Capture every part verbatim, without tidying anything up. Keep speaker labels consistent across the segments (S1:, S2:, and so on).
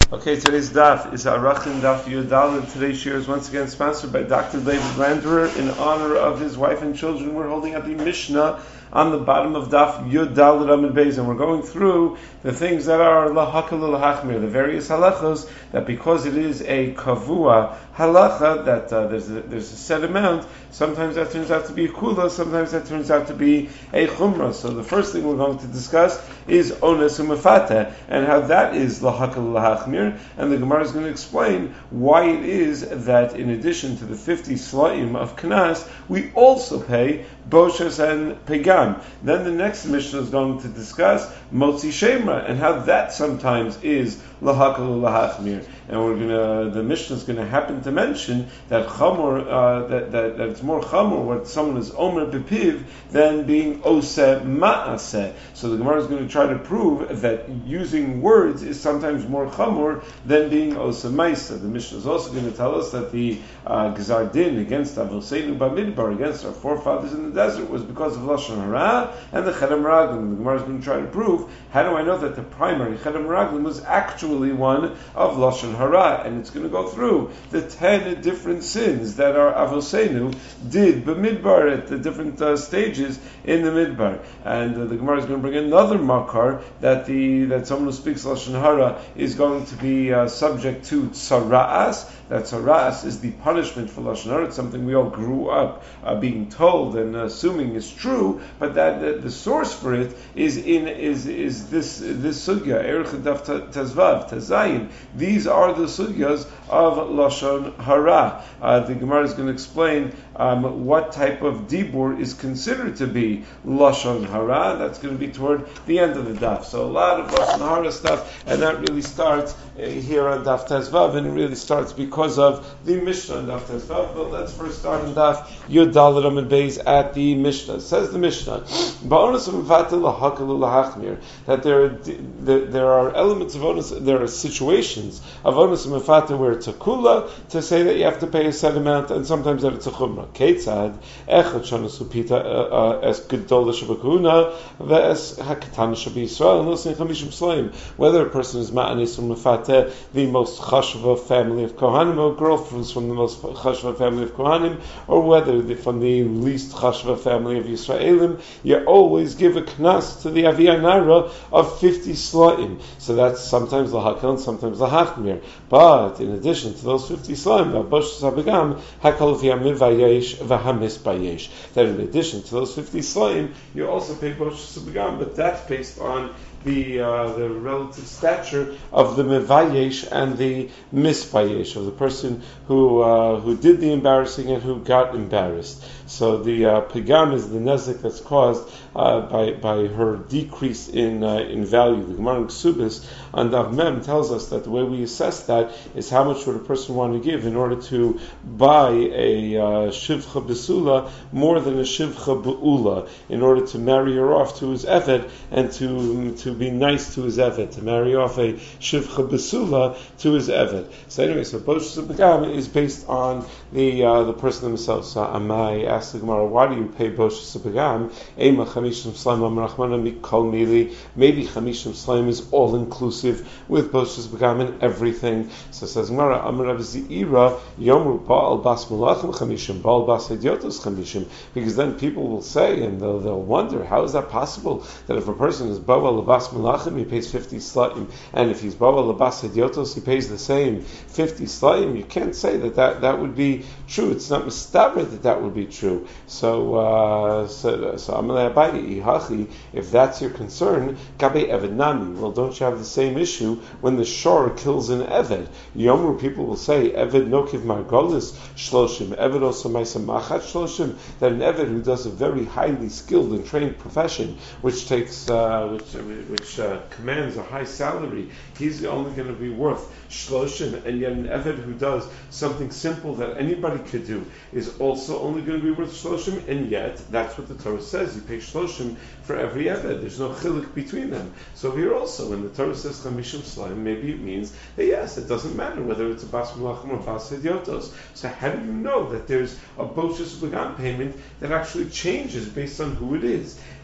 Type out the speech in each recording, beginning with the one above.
S1: Okay, today's daf is Arachin Daf Yudal, and today's shir is once again sponsored by Doctor David Landerer in honor of his wife and children. We're holding up the Mishnah on the bottom of Daf Yudal Ramid Beis, and we're going through the things that are lahakal lahachmir, the various halachos that because it is a kavua halacha that uh, there's a, there's a set amount. Sometimes that turns out to be a kula, sometimes that turns out to be a chumrah. So the first thing we're going to discuss is ones umafata and how that is lahakal lahachmir, and the Gemara is going to explain why it is that in addition to the fifty slaim of knas, we also pay boshas and pegam. Then the next Mishnah is going to discuss motzi shemra and how that sometimes is lahakal lahachmir. And we're gonna the Mishnah is going to happen to mention that chamor uh, that, that that it's more chamor when someone is omer bepiv than being oseh ma'aseh. So the Gemara is going to try to prove that using words is sometimes more chamor than being oseh ma'aseh. The Mishnah is also going to tell us that the uh, gzar din against Avoseinu Bamidbar, against our forefathers in the desert, was because of lashon hara and the chedem raglim. The Gemara is going to try to prove, how do I know that the primary chedem raglim was actually one of lashon hara? And it's going to go through the ten different sins that our Avoseinu did b'midbar at the different uh, stages in the midbar. And uh, the Gemara is going to bring another makar that the that someone who speaks lashon hara is going to be uh, subject to tzara'as. That tzara'as is the punishment for lashon hara. It's something we all grew up uh, being told and uh, assuming is true, but that the, the source for it is in is is this this sugya erech daf tazvav tazayin. These are the sugyas of lashon hara. Uh, the Gemara is going to explain um, what type of dibur is considered to be lashon hara. That's going to be toward the end of the daf. So a lot of lashon hara stuff, and that really starts uh, here on daf tazvav, and it really starts because of the Mishnah on daf tazvav. But let's first start on daf Yud Daled Amud Beis at the Mishnah. Says the Mishnah, that there are, there are elements of onus, there are situations of onus and mefata where it's a kula to say that you have to pay a set amount, and sometimes that it's a chumrah. Ketzad echad shana supita es gedola shabakuna ve'es hakatan shabi Yisrael nosin chamishim slaim. Whether a person is ma'anis from mefata, the most chashva family of kohanim, or girlfriends from the most chashva family of kohanim, or whether the, from the least chashva family of Yisraelim, you always give a knas to the aviyanara of fifty slaim. So that's sometimes lahakal and sometimes lahachmir. But in addition to those fifty slaim, that in addition to those fifty slaim, you also pay bosh sabagam, but that's based on the uh, the relative stature of the mevayesh and the misvayesh, of the person who uh, who did the embarrassing and who got embarrassed. So the uh, pigam is the nezik that's caused uh, by by her decrease in uh, in value. The Gemara in Ksubis on Daf Mem tells us that the way we assess that is how much would a person want to give in order to buy a uh, shivcha besula more than a shivcha beula, in order to marry her off to his eved and to to be nice to his eved, to marry off a shivcha besula to his eved. So anyway, so bosh pigam is based on the uh, the person themselves. So Amai asked the Gemara, why do you pay bosh pigam? Ema chamishim slaim amrachmana mikol mili. Maybe chamishim slaim is all inclusive with bosh pigam and everything. So says Gemara, Amar Rav Zira yomru baal bas malachim chamishim, baal bas idiotos chamishim. Because then people will say, and they'll, they'll wonder, how is that possible that if a person is baal bas malachim, he pays fifty slaim, and if he's baal bas idiotos, he pays the same fifty slaim? You can't say that that, that would be true. It's not mistaber that that would be true. So, uh, so, so Amalei Abayi Ihachi, if that's your concern, Gabe Eved Nami. Well, don't you have the same issue when the shor kills an Eved? Yomru, people will say, Eved Nokiv Margolis Shloshim, Eved also Maisa Machat Shloshim, that an Eved who does a very highly skilled and trained profession, which takes, uh, which, which uh, commands a high salary, he's only going to be worth Shloshim, and yet an Eved who does something simple that anybody could do is also only going to be worth Shloshim, and yet that's what the Torah says. You pay Shloshim for every Eved. There's no chilik between them. So here also, when the Torah says Chamishim Slaim, maybe it means that yes, it doesn't matter whether it's a Bas Malachim or Bas Idiotos. So how do you know that there's a Boshus Begam payment that actually changes based on who it is?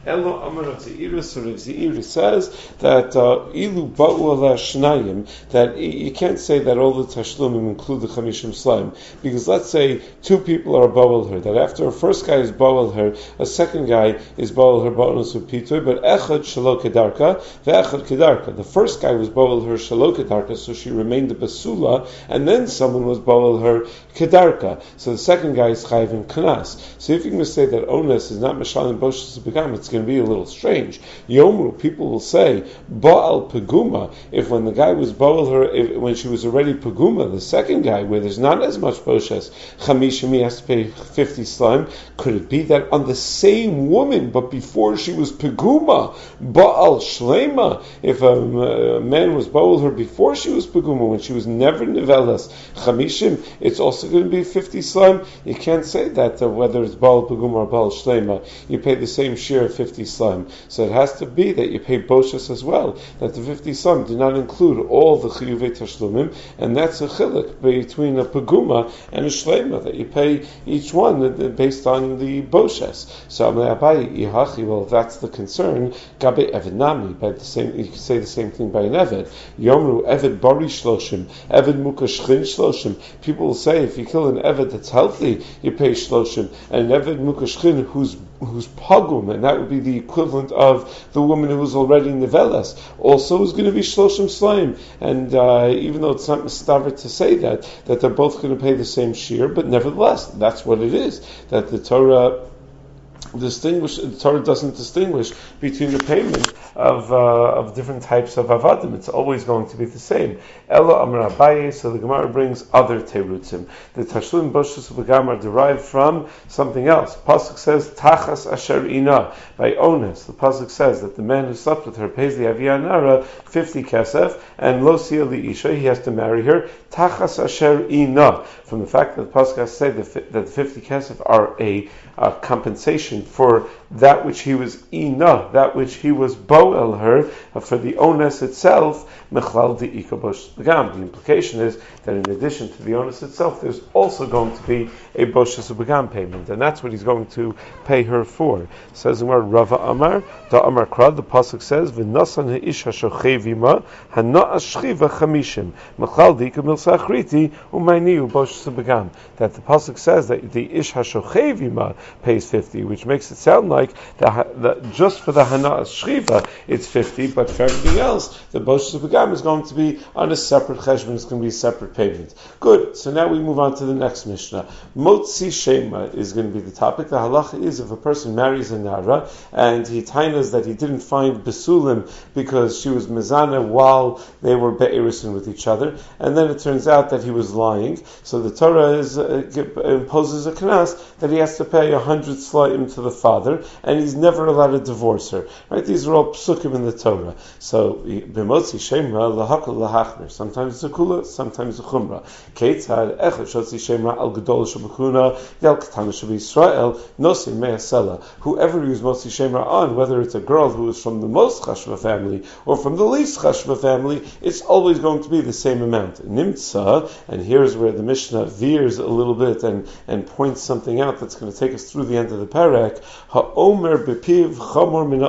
S1: Elo Amar Rav Zeira, so Rav Zeira says that Ilu Ba'u Ala Shnayim, that you can't say that all the Tashlumim include the Chamishim Slaim, because let's say two people are Ba'al her, that after a first guy is Ba'al her, a second guy is Ba'al her Ba'anus Upitoy, but Echad Shalo Kedarka, Ve'echad Kedarka. The first guy was Ba'al her Shalo Kedarka, so she remained a Basula, and then someone was Ba'al her Kedarka. So the second guy is Chayiv in Kanas. So if you can say that Ones is not Mashal and Boshas Begam, it's going to be a little strange. Yomru, people will say, Ba'al Peguma, if when the guy was Ba'al her, if, when she was already Peguma, the second guy, where there's not as much Boshas, Chamishim, he has to pay fifty slime. Could it be that on the same woman, but before she was Peguma, Ba'al Shlema, if a, a man was Ba'al her before she was Peguma, when she was never Nivelas, Chamishim, it's also going to be fifty slime. You can't say that uh, whether it's Ba'al Peguma or Ba'al Shlema, you pay the same share of fifty slime. So it has to be that you pay Boshas as well, that the fifty slime do not include all the Chiyuvei Tashlumim, and that's a chiluk between a Peguma and a Shlema, that you pay each one based on the Boshas. So Abayi Ihachi, well, if that's the concern, Gabe Eved Nami, by the same, you can say the same thing by an Eved. Yomru Eved Bari Shloshim, Eved Mukashchin Shloshim. People will say if you kill an Eved that's healthy, you pay Shloshim, and an Eved Mukashchin who's who's Pagum, and that would be the equivalent of the woman who was already Nivelas, also is going to be Shloshim Slaim. And uh, even though it's not mistaver to say that, that they're both going to pay the same shear, but nevertheless, that's what it is, that the Torah distinguish, the Torah doesn't distinguish between the payment of uh, of different types of avadim. It's always going to be the same. Elo Amar Abaye, so the Gemara brings other terutzim. The Tashlum Boshas Begam are derived from something else. Pasuk says Tachas Asher Ina by Ones. The Pasuk says that the man who slept with her pays the Avianara fifty kesef, and Lo Sia Li Isha, he has to marry her Tachas Asher Ina. From the fact that the Pasuk has said that the fifty kesef are a uh, compensation for that which he was ina, that which he was boel her, uh, for the onus itself, mechlal di ikabosh begam. The implication is that in addition to the onus itself, there's also going to be a boshas begam payment, and that's what he's going to pay her for. It says in word Rava Amar, da Amar Krad, the pasuk says, v'nasan ha'isha shochevima hana ashchiva chamishim mechlal di ikamil sachriti umayniu boshas begam. That the pasuk says that the ish hashochevima pays fifty, which makes it sound like that, that just for the Hana Shriva it's fifty, but for everything else, the Boshas Begam is going to be on a separate cheshbon, it's going to be a separate payment. Good, so now we move on to the next Mishnah. Motzi Shema is going to be the topic. The halacha is if a person marries a Nara, and he tainas that he didn't find Besulim because she was Mezana while they were Be'erisin with each other, and then it turns out that he was lying, so the Torah is, uh, imposes a knas that he has to pay a hundred slayim to the father, and he's never allowed to divorce her. Right? These are all psukim in the Torah. So b'motzi shemra lahakol lahachmer. Sometimes it's a kula, sometimes it's a chumra. Keitzad echad shotzi shemra al gedol shabachuna yal katana shabiyisrael nosim me'asela. Whoever you motzi shemra on, whether it's a girl who is from the most chashva family or from the least chashva family, it's always going to be the same amount. Nimtza, and here's where the Mishnah veers a little bit and and points something out that's going to take us through the end of the parak. Ha'omer bepiv chamor mina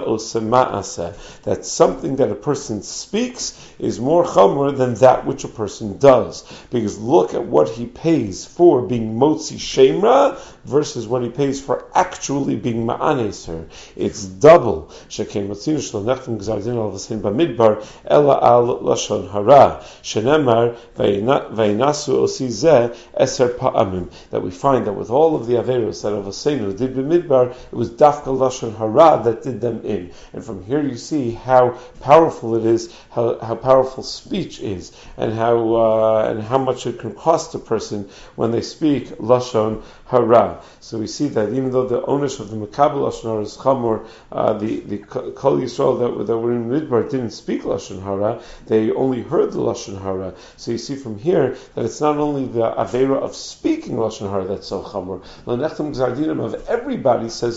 S1: oseh, that something that a person speaks is more chamor than that which a person does. Because look at what he pays for being motzi shemra versus what he pays for actually being ma'anes her. It's double. Shekein motzinu shlo nechtem gzar din al v'sein b'midbar ela al lashon hara shenemar vayinasu osi zeh eser pa'amim. That we find that with all of the averos that Avosenu did b'midbar, it was dafka lashon hara that did them in. And from here you see how powerful it is, how, how powerful speech is, and how uh, and how much it can cost a person when they speak lashon hara. So we see that even though the ownership of the Makabel lashon hara is chamor, uh, the the Kol Yisrael that, that were in Midbar didn't speak lashon hara; they only heard the lashon hara. So you see from here that it's not only the avera of speaking lashon hara that's so chamor. L'nechtem gzar dinim of everybody says the Sfas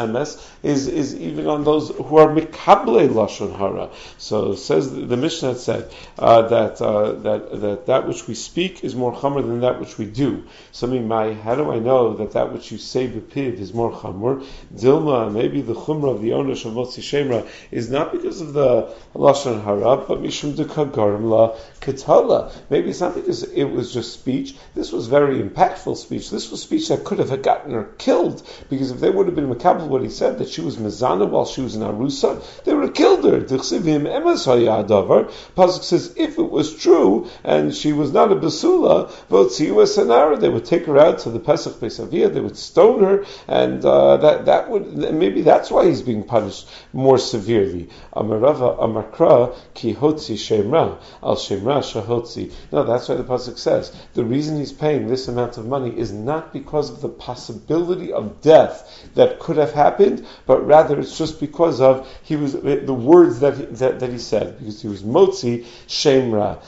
S1: emes is, is even on those who are mikable lashon hara. So says the, the Mishnah said uh, that, uh, that that that which we speak is more chamor than that which we do. So I mean, my, how do I know that that which you say bepiv is more chamor? Dilma, maybe the chumrah of the onesh of motzi shemra is not because of the lashon hara, but mishum de kagarim la ketala. Maybe it's not because it was just speech. This was very impactful speech. This was speech that could have gotten her killed, because if they would have been makabel what he said, that she was mezana while she was in arusa, they would have killed her. Dichsivim emes hayadavar. Pasuk says if it was true and she was not a basula, votziu esanara, they would take her out to the Pesach Pesavia, they would stone her, and uh, that that would maybe that's why he's being punished more severely. Amarava amakra ki hotzi shemra al shemra shahotzi. No, that's why the pasuk says the reason he's paying this amount of money is not because of the possibility of death that could have happened, but rather it's just because of he was the words that he, that, that he said, because he was motzi shemra.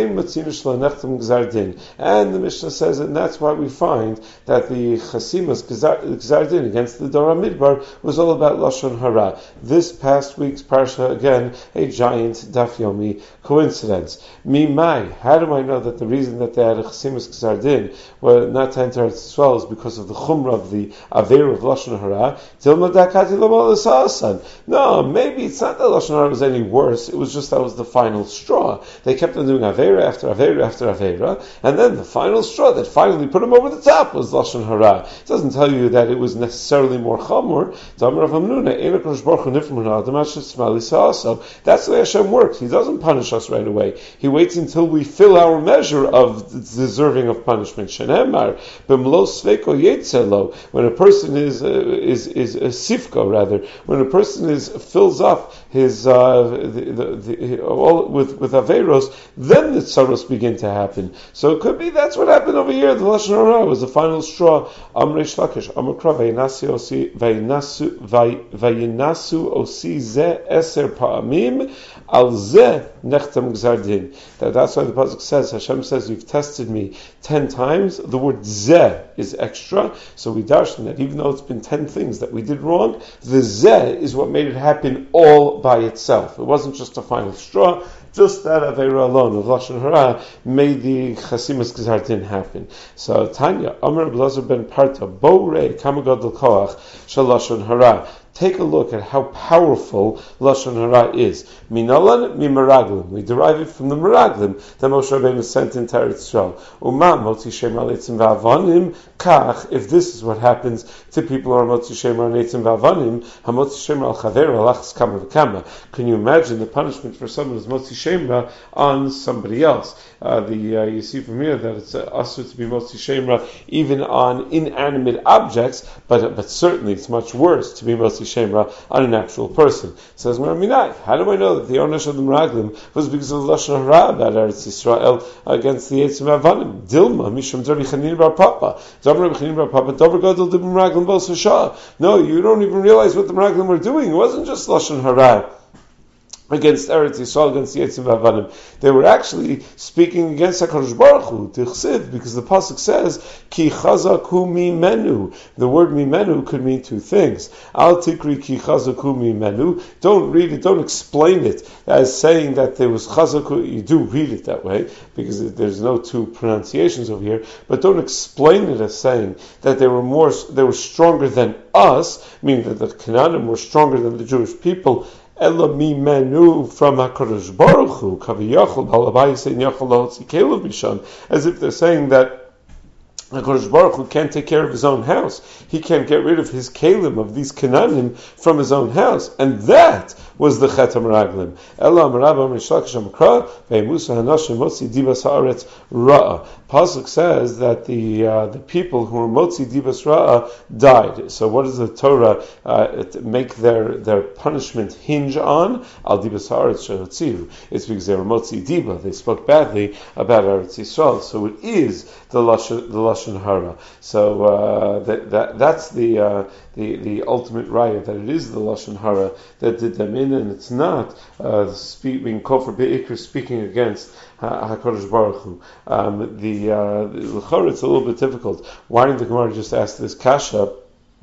S1: And the Mishnah says, and that's why we find that the chasimas gzardin against the Dora Midbar was all about lashon hara. This past week's parsha, again, a giant daf yomi coincidence. Mimai, how do I know that the reason that they had a chasimas gzardin were not to enter Eretz Yisrael is because of the chumrah of the aver of lashon hara? No, maybe it's not that lashon hara was any worse. It was just that was the final straw. They kept on doing avera after avera after avera, and then the final straw that finally put him over the top was lashon hara. It doesn't tell you that it was necessarily more chamor. That's the way Hashem works. He doesn't punish us right away. He waits until we fill our measure of deserving of punishment. When a person is uh, is is a sifko, rather, when a person is fills up his uh, the, the, the, all with with averos, then the tsaros begin to happen. So it could be that's what happened over here. The lashon hara was the final straw. Amrei shlakish, amukra vayinasu osi vayinasu vayinasu osi ze eser pa'amim al ze nechtam gzardin. That that's why the pasuk says Hashem says you've tested me ten times. The word ze is extra, so we darshan that even though it's been ten things that we did wrong, the ze is what made it happen all by itself. It wasn't just a final straw. Just that avera alone of lashon hara made the chasimas gzardin happen. So Tanya, Amar Blazer ben Parta, Bo Rei Kamagadol Koach Shal Lashon Hara. Take a look at how powerful lashon hara is. Minalan mimeraglim. We derive it from the meraglim that Moshe Rabbeinu sent into Eretz Yisrael. Uma motzi shemar leitzim va'avanim kach. If this is what happens to people who are motzi shemar leitzim va'avanim, hamotzi shemar al chaver alachs kama v'kama. Can you imagine the punishment for someone who's motzi shemar on somebody else? Uh, the uh, you see from here that it's uh, asur to be motzi shemar even on inanimate objects, but but certainly it's much worse to be motzi shemra on an actual person. Says Maraminai, how do I know that the onesh of the Meraglim was because of the lashon hara about Eretz Yisrael against the Eitzim Avanim? Dilma mishum Rabbi Chanin bar Papa, Rabbi Chanin bar Papa, Dover Gadol the Meraglim bos Hashah. No, you don't even realize what the Meraglim were doing. It wasn't just lashon hara against Eretz Yisrael, against the Eitzim Avanim. They were actually speaking against HaKadosh Baruch Hu, Tichsiv, because the pasuk says, Ki chazaku mimenu. The word mimenu could mean two things. Al tikri ki chazaku mimenu. Don't read it, don't explain it as saying that there was chazaku. You do read it that way, because there's no two pronunciations over here, but don't explain it as saying that they were more, they were stronger than us, meaning that the Canaanim were stronger than the Jewish people. Ela mimenu from HaKadosh Baruch Hu, kaviyachol balabayis ein yachol lahotzi kelev misham, as if they're saying that HaKadosh Baruch Hu can't take care of his own house. He can't get rid of his kelim, of these Canaanim, from his own house. And that was the Chet HaMeraglim. Ela Amarabah Mishlakish HaMakra, Ve'emusa Hanashim Motzi Dibas Haaretz Ra'ah. Pasuk says that the uh, the people who were Motzi Dibas Ra'ah died. So what does the Torah uh, make their, their punishment hinge on? Al Dibas Haaretz Shehotzihu. It's because they were Motzi Diba. They spoke badly about Eretz Yisrael. So it is the Lashon, the Lashon Hara. So uh, that, that that's the uh, the the ultimate raya, that it is the Lashon Hara that did them in, and it's not uh, speak, being kofar be'ikr, speaking against HaKadosh Baruch Hu. Um, the uh, the it's a little bit difficult. Why didn't the Gemara just ask this kasha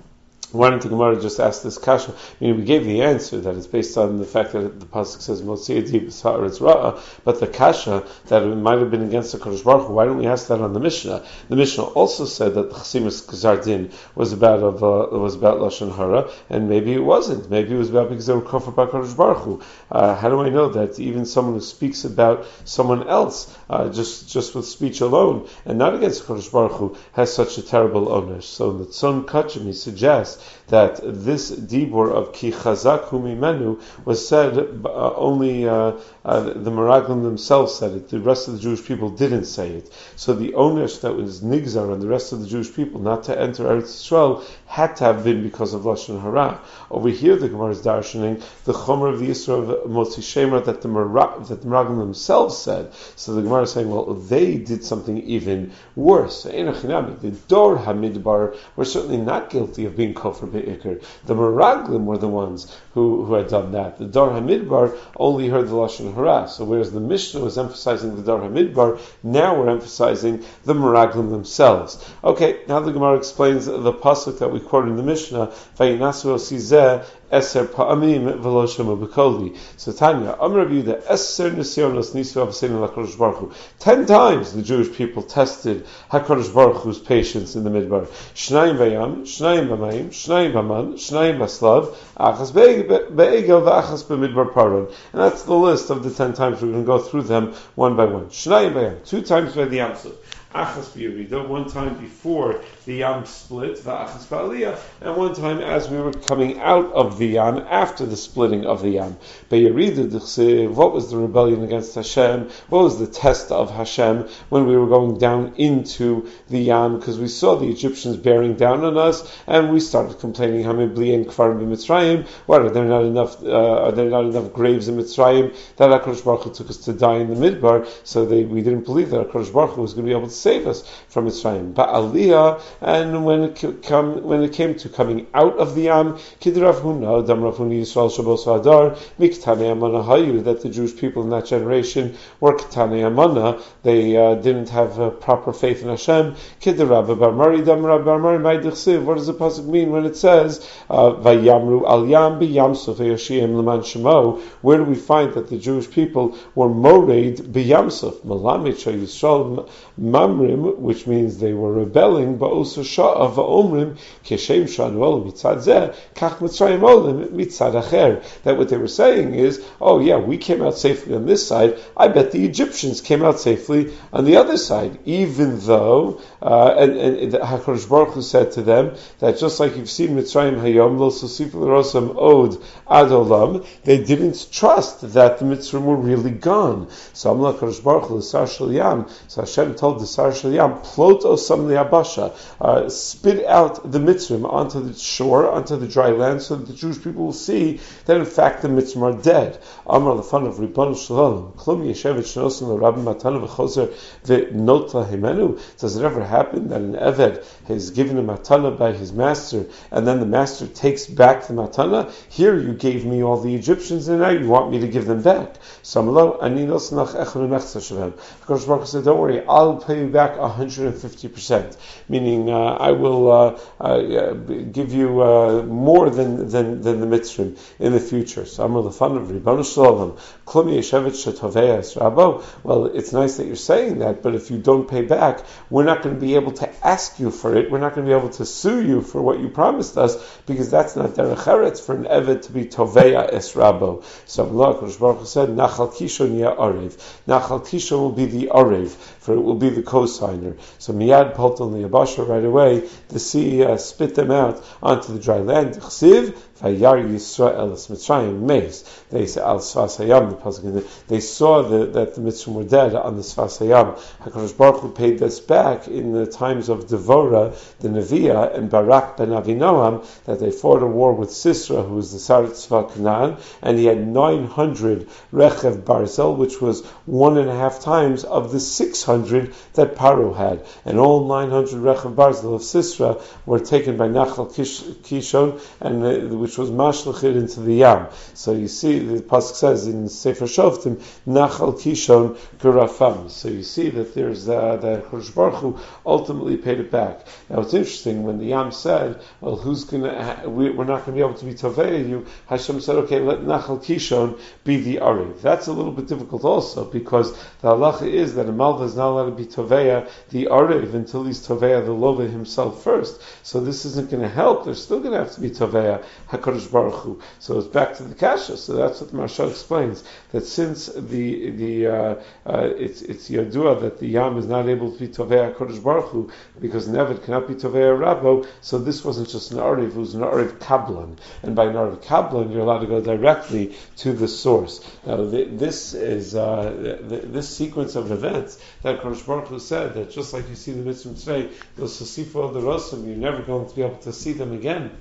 S1: Why don't the Gemara just ask this kasha? I mean, we gave the answer that it's based on the fact that the pasuk says Motzi Adi B'Sa'aretz Ra'ah, but the kasha that it might have been against the Kodesh Baruch Hu. Why don't we ask that on the Mishnah? The Mishnah also said that the Chasimus Gzardin was about of uh, was about lashon hara, and maybe it wasn't. Maybe it was about because they were kofar by Kodesh Baruch Hu. Uh, how do I know that even someone who speaks about someone else uh, just just with speech alone and not against Kodesh Baruch Hu has such a terrible owner? So the Tzon Kachim he suggests that this dibur of ki chazak hu mimenu was said uh, only uh, uh, the Meraglim themselves said it. The rest of the Jewish people didn't say it. So the onesh that was nigzar on the rest of the Jewish people not to enter Eretz Yisrael had to have been because of lashon hara. Over here, the Gemara is darshaning the chomer of the Yisra of Motzi Shemra that the Meraglim that the Meraglim themselves said. So the Gemara is saying, well, they did something even worse. The Dor Hamidbar were certainly not guilty of being kofar be'ikr. The Meraglim were the ones who, who had done that. The Dor Hamidbar only heard the lashon hara. So whereas the Mishnah was emphasizing the Dor Hamidbar, now we're emphasizing the Meraglim themselves. Okay, now the Gemara explains the pasuk that we quoted in the Mishnah, Vayinasu osizeh Eser pa'amim v'lo shema b'koli. So Tanya, Amar Rabbi Yehuda, Eser nisyonos nisu avseinu l'Hakadosh Baruch Hu. Ten times the Jewish people tested Hakadosh Baruch Hu's patience in the Midbar. Shnayim v'yam, Shnayim b'mayim, Shnayim b'man, Shnayim b'slav, Achas be'egel v'achas b'midbar paron. And that's the list of the ten times. We're going to go through them one by one. Shnayim v'yam, two times by the Yamsuf. Achas b'Yerida, one time before the Yam split, v'achas b'Aliyah, and one time as we were coming out of the Yam, after the splitting of the Yam. B'Yerida, what was the rebellion against Hashem? What was the test of Hashem when we were going down into the Yam? Because we saw the Egyptians bearing down on us, and we started complaining, Hamibli and Kfarim b'Mitzrayim, what, are there not enough, uh, are there not enough graves in Mitzrayim that HaKadosh Baruch Hu took us to die in the Midbar, so they, we didn't believe that HaKadosh Baruch Hu was going to be able to save us from Mitzrayim. Ba'aliyah, and when it come, when it came to coming out of the Yam, Kid Rav Huna, Dam Rav Huna Yisrael Shabos V'Adar, Miktanei Amana Hayu, that the Jewish people in that generation were Ktanei Amana, they uh, didn't have uh, proper faith in Hashem. Kid Rabba Bar Mari, Dam Rabba Bar Mari, Ma'idchsiv, what does the pasuk mean when it says, uh, Vayamru Al Yam Bi Yamsuf V'Yoshiyim L'man Shemo? Where do we find that the Jewish people were moreid Bi Yamsuf? Malamit Yisrael Mamrim, which means they were rebelling, but also Sha'av Omrim, Keshem Shanuel Mitzad Zeh, Kach Mitzrayim Olim Mitzad Acher. That what they were saying is, oh yeah, we came out safely on this side, I bet the Egyptians came out safely on the other side, even though, uh, and, and HaKadosh Baruch Hu said to them, that just like you've seen Mitzrayim Hayom, Lo Sosif L'Rosam Od Ad Olam, they didn't trust that the Mitzrayim were really gone. So Amla HaKadosh Baruch Hu, L'Sar Shel Yam, so Hashem told the Sar Shel Yam, Plot Osam Li'abasha, uh, spit out the Mitzrayim onto the shore, onto the dry land, so that the Jewish people will see that in fact the Mitzrayim are dead. Amar L'fan of Ribbon Shalom, Klum Yeshevet Shnosim L'Rabbi Matana V'Chozer V'Not Lahimenu. Does it ever happen that an Eved is given a matana by his master, and then the master takes back the matana? Here you gave me all the Egyptians, and now you want me to give them back. Samlo Ani Nosnach Echad Mechza Shavem. HaKadosh Baruch Hu said, don't worry, I'll pay you back one hundred fifty percent. Meaning, uh, I will uh, uh, give you uh, more than, than than the Mitzrayim in the future. So Amar L'fan of Ribbon Shalom, Klum Yeshevet Shetovei Rabo. Well, it's nice that you're saying that, but if you don't pay back, we're not going to be able to ask you for it. We're not going to be able to sue you for what you promised us, because that's not derech eretz for an eved to be Toveya es Rabo. So Allah Baruch Hu said, Nachal Kishon ya Arev. Nachal Kishon will be the Arev, for it will be the co-signer. So Miyad Polton Liyabasha, right away, the sea uh, spit them out onto the dry land. Chsiv, Vayar Yisrael es Mitzrayim Meis. They say al Sfas Hayam, the pasuk. They saw the, that the Mitzrayim were dead on the Sfas Hayam. HaKadosh Baruch Hu paid this back in the times of Devorah, the Neviah, and Barak ben Avinoam, that they fought a war with Sisera, who was the Sarat Tzva Canaan, and he had nine hundred Rechev Barzel, which was one and a half times of the six hundred that Paro had. And all nine hundred Rechev Barzel of Sisera were taken by Nachal Kish, Kishon, and uh, which which was mashlachid into the yam. So you see, the pasuk says in Sefer Shoftim, Nachal Kishon Kurafam. So you see that there's uh, that Kodesh Baruch Hu ultimately paid it back. Now it's interesting when the yam said, "Well, who's gonna? We, we're not going to be able to be tovei you." Hashem said, "Okay, let Nachal Kishon be the arev." That's a little bit difficult also because the halacha is that a malva is not allowed to be toveya the arev until he's toveya the lova himself first. So this isn't going to help. There's still going to have to be toveya Hakadosh Baruch Hu. So it's back to the kasha. So that's what the Maharsha explains, that since the the uh, uh, it's it's yadua that the yam is not able to be toveya Hakadosh Baruch Hu because Nevid cannot be toveya Rabbo. So this wasn't just an arev; it was an arev kablan, and by an arev kablan you're allowed to go directly to the source. Now th- this is uh, th- this sequence of events that Hakadosh Baruch Hu said that just like you see the mitzvah today, those sasifo the rosam, you're never going to be able to see them again.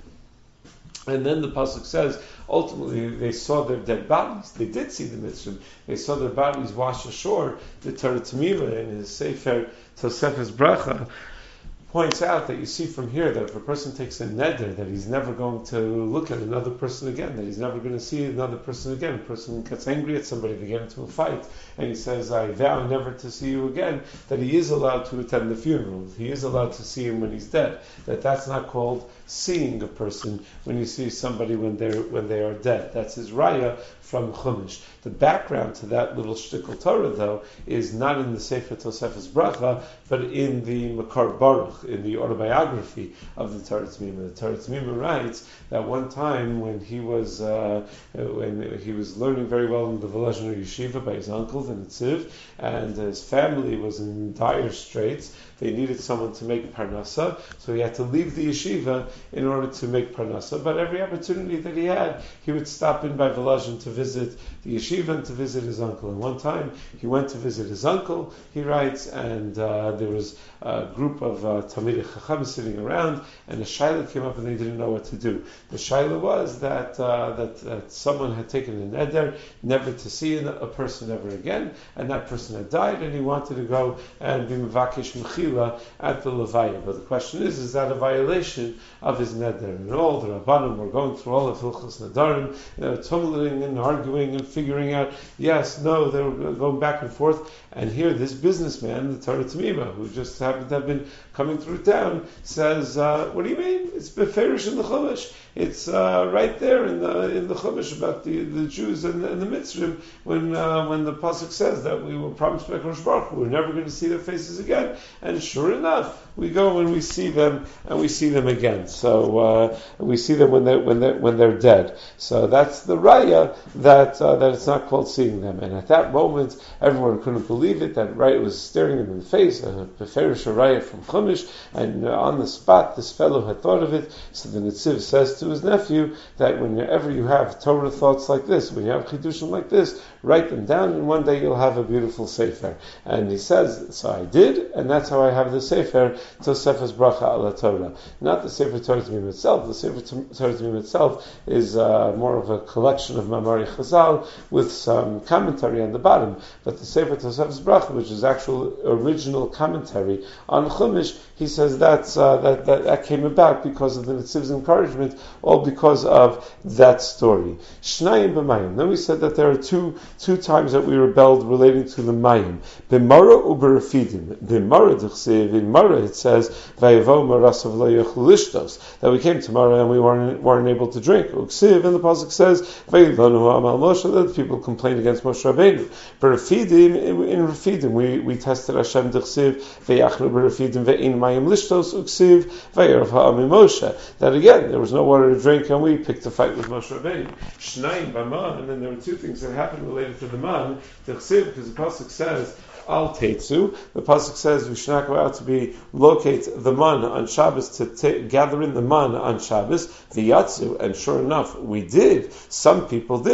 S1: And then the pasuk says, ultimately they saw their dead bodies. They did see the mitzvah. They saw their bodies wash ashore. The Torah Tamima in his Sefer Tosefes Bracha points out that you see from here that if a person takes a neder, that he's never going to look at another person again, that he's never going to see another person again. A person gets angry at somebody, they get into a fight, and he says, I vow never to see you again, that he is allowed to attend the funeral. He is allowed to see him when he's dead. That that's not called seeing a person when you see somebody when they're when they are dead. That's his raya from Chumash. The background to that little shtickle Torah, though, is not in the Sefer Tosefes Bracha, but in the Makar Baruch, in the autobiography of the Torah Tamima. The Torah Tamima writes that one time when he was uh, when he was learning very well in the Volozhiner Yeshiva by his uncle, the Netziv, and his family was in dire straits. They needed someone to make parnasa, so he had to leave the yeshiva in order to make parnasa. But every opportunity that he had, he would stop in by Volozhin to visit the yeshiva and to visit his uncle. And one time, he went to visit his uncle, he writes, and uh, there was a group of uh, Talmidei Chacham sitting around, and a shaila came up and they didn't know what to do. The shaila was that, uh, that that someone had taken a neder, never to see a person ever again, and that person had died, and he wanted to go and be mevakesh mechila at the levaya. But the question is, is that a violation of his neder? And all the rabbanim were going through all of hilchos nedarim, you know, tumbling and arguing and figuring out, yes, no, they were going back and forth. And here, this businessman, the Torah Tamima, who just happened to have been coming through town, says, uh, "What do you mean? It's beferish in the Chumash. It's uh, right there in the in the Chumash about the, the Jews and the, and the Mitzrim when uh, when the pasuk says that we were promised by Kodesh Baruch Hu, we're never going to see their faces again." And sure enough, we go and we see them, and we see them again. So uh, we see them when they when they when they're dead. So that's the raya that uh, that it's not called seeing them. And at that moment, everyone couldn't believe it. That raya was staring them in the face, a beferish raya from Chumash, and uh, on the spot, this fellow had thought of it. So the Netziv says to his nephew that whenever you have Torah thoughts like this, when you have chidushim like this, write them down, and one day you'll have a beautiful sefer. And he says, so I did, and that's how I have the sefer Tosefes Bracha ala Torah. Not the sefer Torah Tamim itself. The sefer Torah Tamim itself is uh, more of a collection of Mamari Chazal with some commentary on the bottom. But the sefer Tosefes Bracha, which is actual original commentary on Chumash, he says that's uh, that, that that came about because of the Netziv's encouragement, all because of that story. Shnayim b'mayim. Then we said that there are two two times that we rebelled relating to the mayim. B'mara u'b'refidim. B'mara d'chsev. In Mara it says vayavo marasav lo yochlu lishtos, that we came to Mara and we weren't weren't able to drink. U'ksiv, and the pasuk says vayilonu amal Moshe, that people complained against Moshe Rabbeinu. B'refidim, in refidim we we tested Hashem d'chsev vayachnu b'refidim ve'in mayim lishtos u'ksiv vayirav ha'amim Moshe, that again there was no water to drink and we picked a fight with Moshe Rabbeinu. Shnayim b'man, and then there were two things that happened related to the man, d'chsev, because the pasuk says Al Teitzu. The pasuk says we should not go out to be locate the man on Shabbos, to t- gather in the man on Shabbos. V'yatzu, and sure enough, we did. Some people did.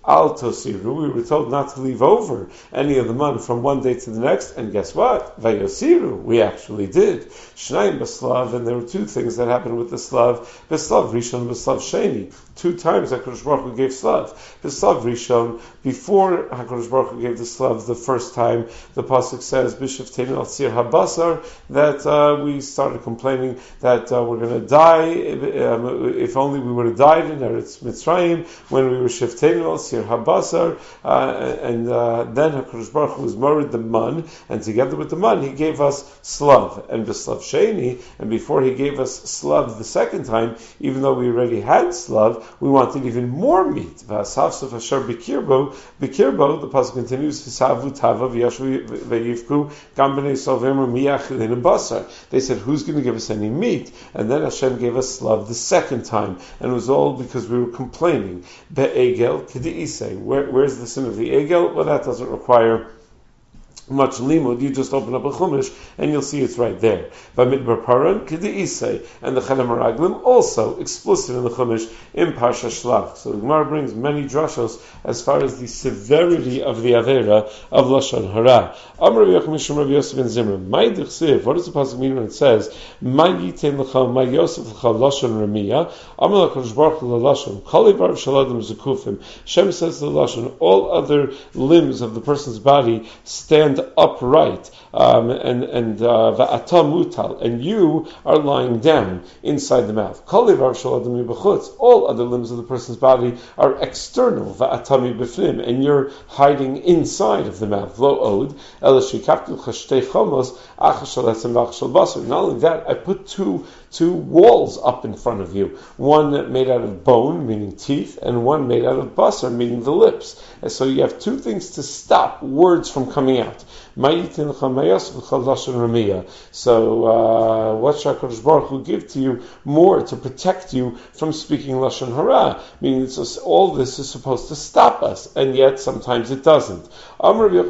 S1: Al Tosiru, we were told not to leave over any of the man from one day to the next, and guess what? Vayosiru, we actually did. Shnayim Baslav, and there were two things that happened with the Slav. Baslav Rishon, Baslav Sheni. Two times HaKadosh Baruch Hu gave Slav. Baslav Rishon, before HaKadosh Baruch Hu gave the Slav the first time, the Pasuk says, B'shivteinu al tzir habasar, that uh, we started complaining that uh, we're going to die, um, if only we would have died in Eretz Mitzrayim, when we were Shivteinu al tzir habasar, uh, and uh, then HaKadosh Baruch Hu was married the man, and together with the man, he gave us Slav. And B'slav Sheni, and before he gave us Slav the second time, even though we already had Slav, we wanted even more meat. V'asafsuf asher b'kirbo, b'kirbo, the pasuk continues, V'savu tava v'yashvu v'yivku gam b'nei Sovim miyachilin basar. They said, who's going to give us any meat? And then Hashem gave us Slav the second time, and it was all because we were complaining. Be'egel k'di'isei. Where, where's the sin of the egel? Well, that doesn't require much limud. You just open up a chumash and you'll see it's right there. Bamidbar Paran K'di'isei, and the Chelem Meraglim also explicit in the chumash in Parsha Shlach. So the Gemara brings many drashos as far as the severity of the avera of lashon hara. Amar Rabbi Yochanan Mishum Rabbi Yosef ben Zimra. My dichsiv. What does the pasuk mean when it says My yitein l'cha, my Yosef l'cha lashon ramiya? Amar l'Kadosh Baruch Hu lashon kol ivar shaladim zekufim. Shem says to the lashon, all other limbs of the person's body stand upright, um, and and va'ata mutal, and you are lying down inside the mouth. All other limbs of the person's body are external, va'atami b'fnim, and you're hiding inside of the mouth. Lo od not only that, I put two two walls up in front of you, one made out of bone, meaning teeth, and one made out of basar, meaning the lips. And so you have two things to stop words from coming out. So uh, what shall HaKadosh Baruch Hu give to you more to protect you from speaking lashon hara? Meaning it's just, all this is supposed to stop us, and yet sometimes it doesn't. Amar Rabbi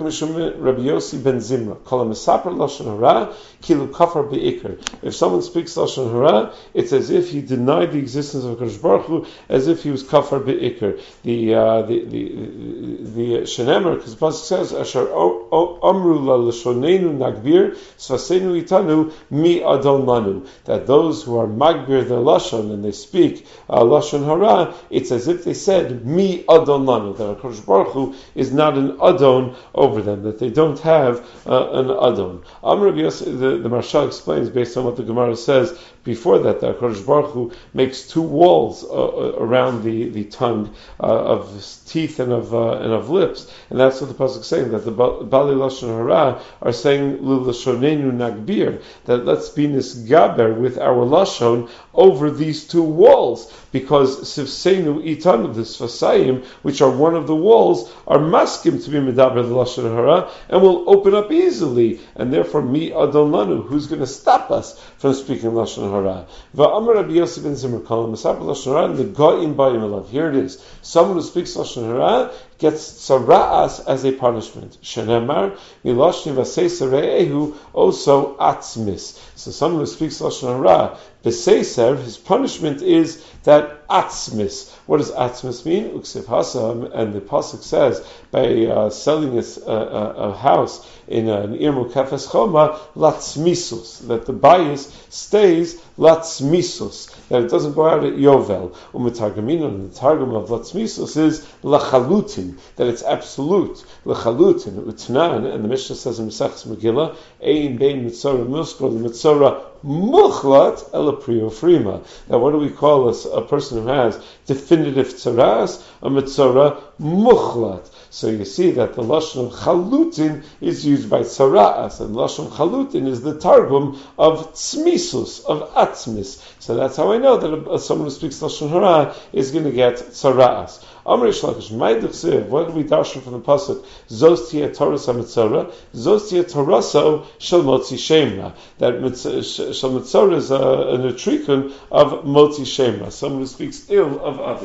S1: Yossi ben Zimra, kol ha'mesaper lashon hara kilu kafar be'ikr. If someone speaks lashon hara, it's as if he denied the existence of HaKadosh Baruch Hu, as if he was kafar be'ikr. The uh, the the the shenemer, because the pasuk says, Asher amru la lashonenu nagbir svasenu itanu mi adon lanu. That those who are magbir their lashon and they speak uh, lashon hara, it's as if they said mi adon lanu. That HaKadosh Baruch Hu is not an adon over them, that they don't have uh, an adon. Amar Rabbi Yosef, the, the Maharsha explains based on what the Gemara says before that, that HaKadosh Baruch Hu makes two walls uh, around the, the tongue uh, of teeth and of uh, and of lips, and that's what the pasuk is saying, that the Bali Lashon Hara are saying Lashonenu Nagbir, that let's be nisgaber with our lashon over these two walls, because Sivseinu Itanu, the Sfasayim, which are one of the walls, are maskim to be medaber the Lashon Hara, and will open up easily, and therefore mi adon lanu, who's going to stop us from speaking Lashon Hara? Va'amar Rabbi Yosef ben Zimra kol ha'mesaper lashon hara legoyim ba'im elav. Here it is. Someone who speaks Lashon Hara gets sara'as as a punishment. Shenemar milashni v'seiser re'ehu also atzmis. So someone who speaks Lashon Hara, b'seiser, his punishment is that atzmis. What does atzmis mean? Uksiv hasam, and the pasuk says by uh, selling a, a, a house in an irmu kefes choma latzmisus, that the bias stays latzmisus, that it doesn't go out at yovel. Umetargamin, and the targum of latzmisus is lachalutin, that it's absolute. Lachalutin utnan, and the Mishnah says in Mesechus Megillah, ein bein mitzora muskor the mitzora muchlat elaprio frima. Now, what do we call a, a person who has definitive tzaras? A mitzora muchlat. So you see that the lashon of chalutin is used by tzara'as, and lashon chalutin is the targum of tzmisus, of atzmis. So that's how I know that a, a, someone who speaks lashon hara is going to get tzara'as. Amr Shlakish, my dechsiv, what do we darshan from the pasuk? Zos tia Torah mitzora, zos tia Toraso shel motzi shemra. That shel mitzora is a, an atrikun of motzi shemra, someone who speaks ill of others.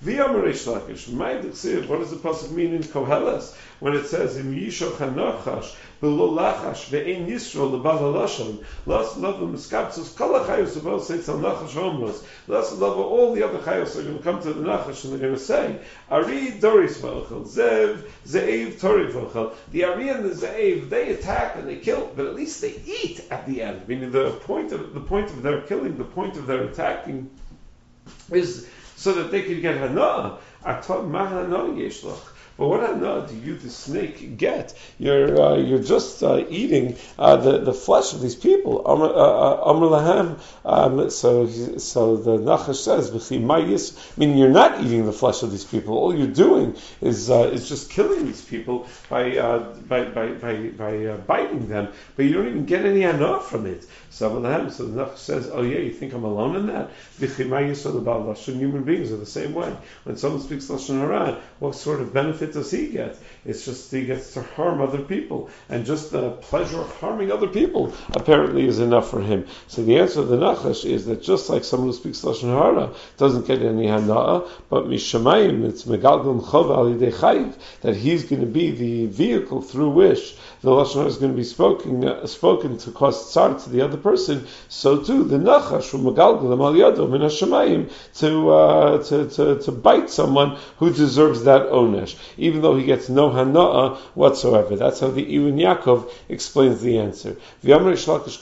S1: V'yamar Reish Lakish. What does the pasuk mean in Koheles when it says in Yishoch Hanachash V'lo Lachash Ve'ein Yisro L'Bav HaLashon Las Lava Miskabtzus Kol HaChayos Abel Seitzel Nachash Homros Las Lava, all the other Chayos are going to come to the Nachash and they're going to say Ari Doris V'Ochel Zev Ze'ev Tori V'Ochel. The Ari and the Ze'ev, they attack and they kill, but at least they eat at the end. Meaning the point of the point of their killing, the point of their attacking is so that they could get hana. Atah ma hana yeshlach. But what hana do you, the snake, get? You're uh, you're just uh, eating uh, the the flesh of these people. Amr lahem. Um, so so the Nachash says, "V'chi meaning you're not eating the flesh of these people. All you're doing is uh, is just killing these people by uh, by by by, by uh, biting them, but you don't even get any hana from it." So the Nachash says, "Oh yeah, you think I'm alone in that?" Human beings are the same way. When someone speaks lashon hara, what sort of benefit does he get? It's just he gets to harm other people, and just the pleasure of harming other people apparently is enough for him. So the answer of the Nachash is that just like someone who speaks lashon hara doesn't get any hana'ah, but mishamayim, it's megalgal chova al yidei chayiv, that he's going to be the vehicle through which the lashon hara is going to be spoken uh, spoken to cause tsar to the other person. So too the Nachash from megalgal al yado min hashamayim to uh, to to to bite someone who deserves that onesh, even though he gets no hana'ah whatsoever. That's how the Iwan Yaakov explains the answer. Someone who speaks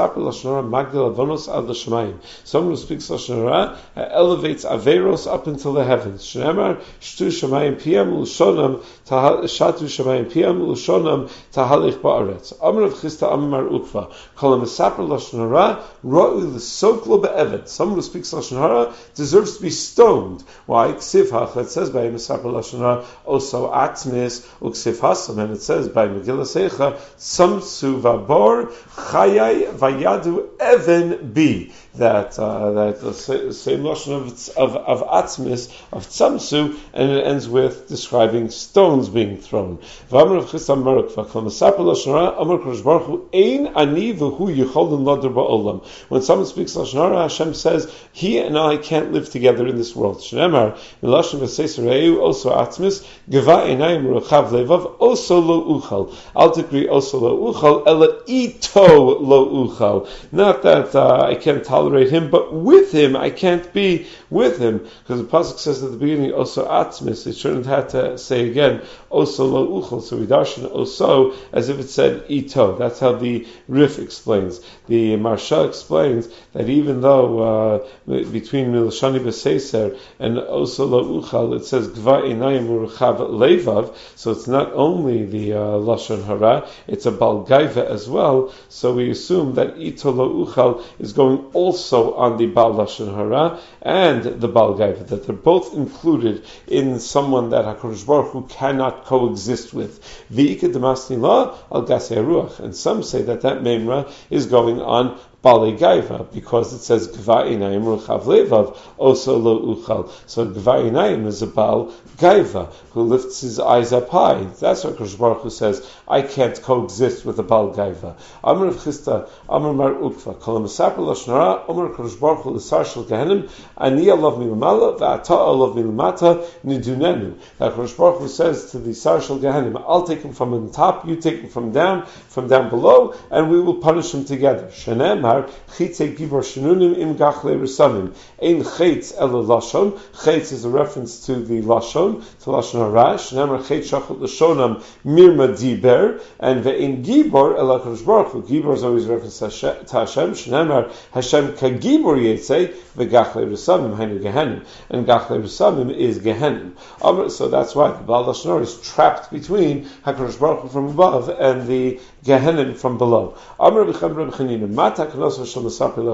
S1: lashon hara uh, elevates averos up until the heavens. Shneimar shtu shamayim piyam l'shonam shatu shamayim piyam l'shonam tahalich ba'aretz. Amar of Chisda Amar Ukva kol mesaper lashon hara ro'u l'soklo be'eved. Someone who speaks lashon hara deserves to be stoned. Why? Ksiv hach, it says by mesaper lashon hara also atzmis uksiv hasam, and it says by Megillah Seicha samsu vabor chayai vayadu even bi, that uh, that the same lashon of of of atzmis of tzamsu, and it ends with describing stones being thrown. V'amar of Chisda Maruk v'kol mesaper lashon hara amar Kadosh Baruch Hu ein ani v'hu yicholin lader ba'olam. When someone speaks lashon hara, Hashem says he and I can't live together in this world. Shneimar milashon v'seiser reu also atzmis geva einayim ruchav levav also lo uchal. Al tikri also lo uchal ela ito lo uchal. Not that uh, I can't tolerate him, but with him I can't be with him, because the pasuk says at the beginning also atzmis. It shouldn't have to say again also lo uchal. So we darshan also as if it said ito. That's how the Rif explains. The Marsha explains that even though uh, between milashani b'seiser and also lo uchal it says gva einayim uruchav levav, so it's not only the uh, lashon hara, it's a balgaiva as well. So we assume that ito lo uchal is going also on the bal lashon hara and the balgaiva, that they're both included in someone that HaKadosh Baruch Hu cannot coexist with. V'ika demasni la al gasei ruach, and some say that that memra is going on Balei Gaiva, because it says Gva Einayim Ruchav Levav also Lo Uchal. So Gva Einayim is a Bal Gaiva who lifts his eyes up high. That's what Kadosh Baruch Hu says, I can't coexist with a Bal Gaiva. Amar of Chisda, Amar Mar Ukva, Kol Mesaper Lashon Hara, Amar Kadosh Baruch Hu L'Sar Shel Gehenim, Ani Alav Milamala, V'Ata Alav Milamata, Nidunenu. That Kadosh Baruch Hu says to the Sar Shel Gehenim, I'll take him from the top, you take him from down, from down below, and we will punish him together. Shenem Chitze Gibor Shenunim Im Gachle Resamim. Ein Chitz Ela Lashon. Chitz is a reference to the Lashon, to Lashon Hara. Shenemar Chitz Shachot Lashonam Mirma Diber. And Ve'in Gibor Ela Kadosh Baruch Hu. Gibor is always reference to Hashem. Shenemar Hashem Ka Gibor Yetzei Ve'Gachle Resamim Hainu Gehenim. And Gachle Resamim is Gehenim. So that's why the Baal Lashon Hara is trapped between HaKadosh Baruch Hu from above and the Gehenim from below. Amar B'chem Reb Chanina Mata How do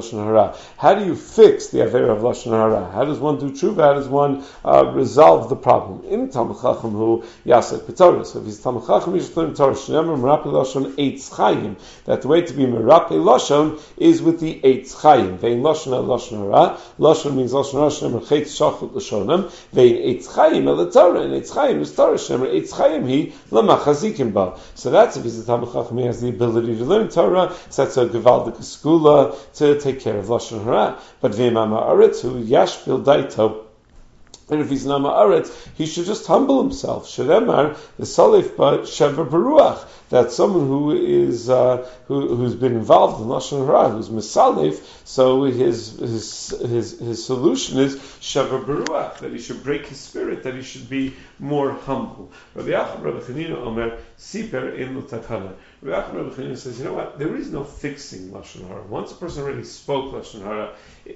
S1: you fix the Avera of Lashon Hara? How does one do tshuva? How does one uh, resolve the problem? In Talmud Chacham who Yasek B'Torah. So if he's Talmud Chacham, he should learn Torah. Shneimar Merape Lashon Eitz Chayim. That the way to be Merape Lashon is with the Eitz Chayim. Vein Lashon al Lashon Hara. Lashon means Lashon Hara. Shneimar Chetz Shachut Lashonam. Vein Eitz Chayim el Torah. And Eitz Chayim is Torah. Shneimar Eitz Chayim he Lamachazikim ba. So that's if he's a Talmud Chacham, he has the ability to learn Torah. So that's a Gevaldik Skula to take care of Lashon Hara. But V'imam Haaretz who Yashpil Daito And if he's an Amma Aretz, he should just humble himself. Shemar, the Salif ba Shever Baruach, that someone who is uh, who who's been involved in Lashon Hara, who's Misalif, so his his his his solution is Shever Baruach, that he should break his spirit, that he should be more humble. Rabbi Yachab Rabbi Chanina Omer Siper in Lutakana. Rabbi Yachab Rabbi Chanina says, you know what? There is no fixing Lashon Hara. Once a person already spoke Lashon Hara,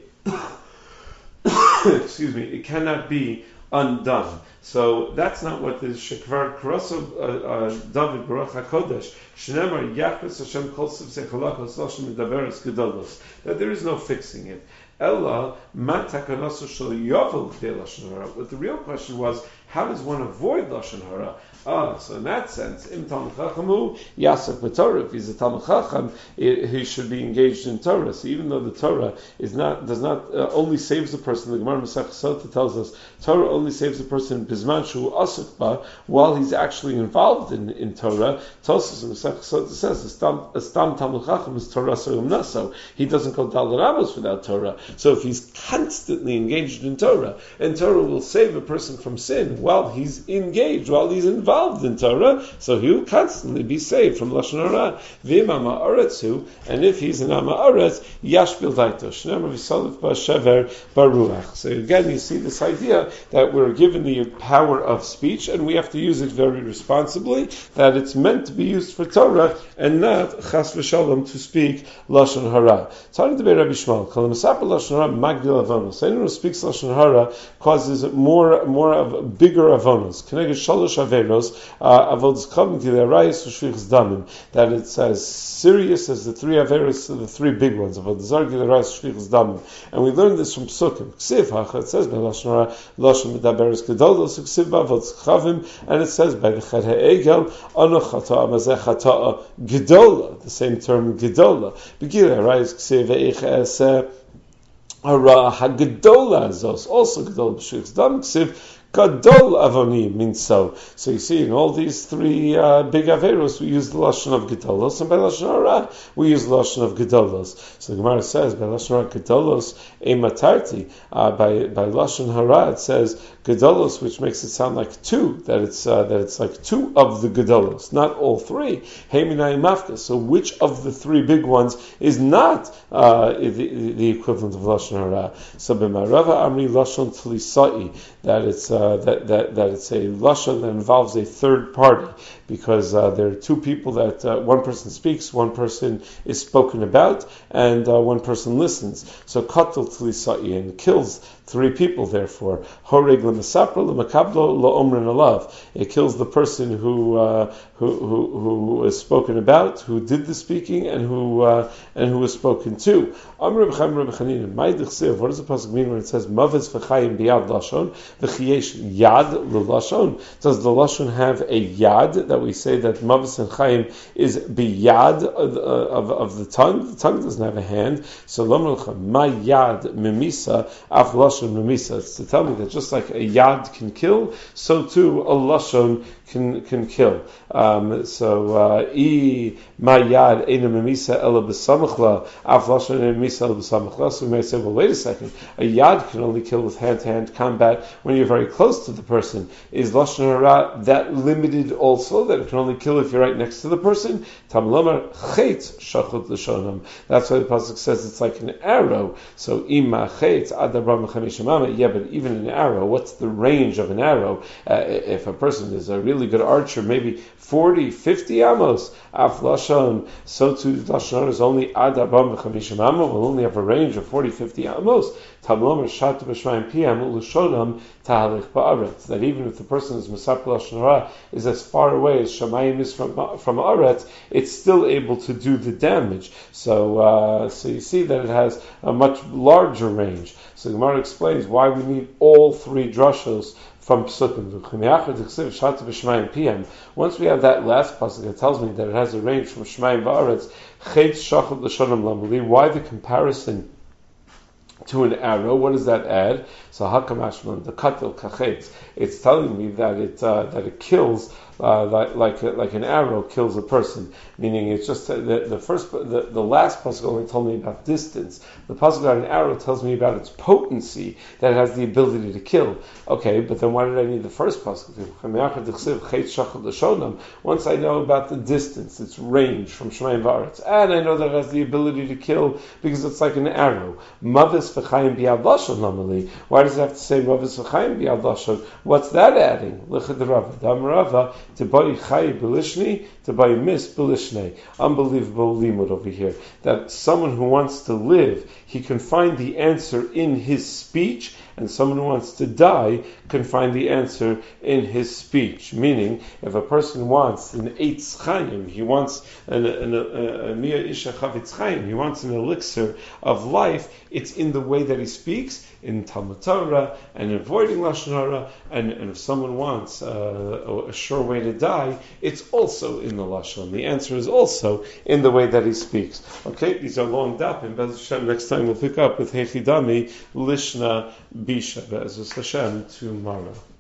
S1: excuse me, it cannot be undone. So that's not what the Shekvar Karaso uh, uh, David Baruch HaKodesh Shneimar Yachbes Hashem Kol Sivsei Chalakos Lashon Medaberes Gedolos, that there is no fixing it. Ella Ma Takanaso Shel Yovel K'dei Lashon Hara. But the real question was, how does one avoid Lashon Hara? Ah, so in that sense, Im Talmud Chachamu Yasef B'Torah. If he's a Talmud Chacham, he should be engaged in Torah. So even though the Torah is not does not uh, only saves the person, the Gemara Masech Sota tells us Torah only saves the person Bizman Shu Asuk Ba, while he's actually involved in, in Torah. Tosfos in Masech Sota says a Stam Talmud Chacham is Torah Soyum Naso. He doesn't go Dal Ramos without Torah. So if he's constantly engaged in Torah, and Torah will save a person from sin while he's engaged, while he's involved in Torah, so he will constantly be saved from Lashon Hara. V'imama aretzu, and if he's an Amma Aretz, yashbil daito. Shneimar v'salif ba'shever baruach. So again, you see this idea that we're given the power of speech, and we have to use it very responsibly. That it's meant to be used for Torah and not chas v'shalom to speak Lashon Hara. Talking to Rabbi Shmuel, kol masapar Lashon Hara magdil avonos. Anyone who speaks Lashon Hara causes more more of bigger avonos. Keneged shalosh averos. Uh, that it's as serious as the three averos, the three big ones. And we learned this from Psukim. It says by Lashon Hara, Lashon Medaberes Gedolos, and it says by the Chet HaEgel, Ano Chata'a Mazeh Chata'a Gedola, the same term Gedola. Begilei Arayis Ksiv Ve'ich Es Hara HaGedola Zos, also Gedola B'Shvichas Dam Ksiv Gadol Avoni means so. So you see, in all these three uh, big Averos, we use the Lashon of Gedolos, and by Lashon Hara, we use the Lashon of Gedolos. So the Gemara says, by Lashon Hara Gedolos, Ematarti. Uh, by by Lashon Hara, it says Gedolos, which makes it sound like two, that it's uh, that it's like two of the Gedolos, not all three. Heiminai Mafka. So which of the three big ones is not uh, the, the equivalent of Lashon Hara? So b'Marava Amri Lashon Tlisai, that it's uh, Uh, that, that, that it's a lashon that involves a third party, because uh, there are two people that uh, one person speaks, one person is spoken about, and uh, one person listens. So katel tlisai, and kills three people. Therefore, horeg l'masapro l'makablo l'omrin alav. It kills the person who uh, who who who is spoken about, who did the speaking, and who uh, and who was spoken to. Amr b'chaim Rabbi Chanina. My dichsev. What does the pasuk mean when it says maves v'chayim biyad lashon v'chiyesh yad l'lashon? Does the lashon have a yad that we say that maves and chayim is biyad of, of, of the tongue? The tongue doesn't have a hand. So l'omr my yad memisa af lashon memisa. It's to tell me that just like a yad can kill, so too a lashon can can kill. Um, so I my yad ena memisa ela b'samachla af lashon memisa ela b'samachla. So we may say, well, wait a second. A yad can only kill with hand-to-hand combat when you're very close to the person. Is lashon hara that limited also, that it can only kill if you're right next to the person? Tam lomar chet shachut l'shonam. That's why the pasuk says it's like an arrow. So ima chet adabram chamishimama. Yeah, but even an arrow, what's the range of an arrow? Uh, if a person is a really good archer, maybe forty, fifty amos, af lashon, so too lashon is only adabram chamishimama, will only have a range of forty, fifty amos. Tamlomer shatu b'shmayim piyam u'l'shonam tahalich ba'aretz. That even if the person is Masap Lashon Hara is as far away as Shamayim is from from Aretz, it's still able to do the damage. So, uh, so you see that it has a much larger range. So the Gemara explains why we need all three drashos from Psukim. Once we have that last pasuk, it tells me that it has a range from Shmayim ba'aretz. Chet shachot l'shonam lamali. Why the comparison to an arrow? What does that add? So hakamashman the katel kachetz. It's telling me that it uh, that it kills uh, like like, like an arrow kills a person. Meaning, it's just uh, the, the first, the, the last pasuk only told me about distance. The pasuk about an arrow tells me about its potency, that it has the ability to kill. Okay, but then why did I need the first pasuk? Once I know about the distance, its range from Shemayim Va'aretz, and I know that it has the ability to kill because it's like an arrow. Mavis v'chayim b'yad lashon namali. Why does it have to say mavis v'chayim b'yad lashon? What's that adding? L'chad Rava. Dam Rava t'bai chay b'lishni t'bai mis b'lishnei. Unbelievable limud over here. That someone who wants to live, he can find the answer in his speech, and someone who wants to die can find the answer in his speech. Meaning, if a person wants an eitz chayim, he wants an a mia isha chavitz chayim, he wants an elixir of life, it's in the way that he speaks, in Talmud Torah, and avoiding Lashon Hara, and, and if someone wants uh, a sure way to die, it's also in the Lashon. The answer is also in the way that he speaks. Okay, these are long dapim. Be'ez Hashem, next time we'll pick up with Hechidami Lishna Bisha. Be'ez Hashem tomorrow.